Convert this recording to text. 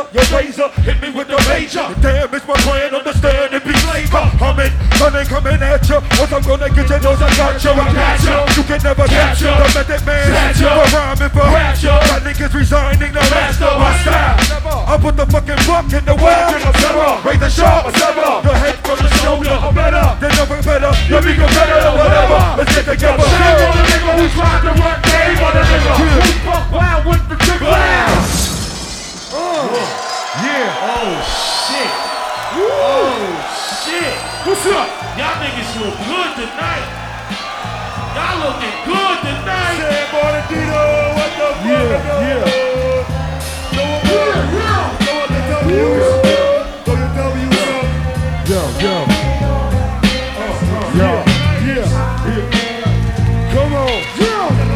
your razor, hit me with the major. Damn, it's my plan, understand it be flavor. Humming, coming at you. Once I'm gonna get your nose, I got you. I got you. You can never catch you. The method man, for rhyming for rapture. My niggas resigning, no master my style. I put the fucking buck in the well. Raise the sharp, your head from the shoulder. I'm better, then never better. You'll be competitor, whatever. Let's get together. Shame on the nigga who tried to run game on the nigga who fuck wild with the trigger. Yeah. Oh shit. Oh shit. What's up? Y'all niggas look good tonight. Y'all looking good tonight. Say, Bernardino, what the fuck? Yeah. Yo. Come on.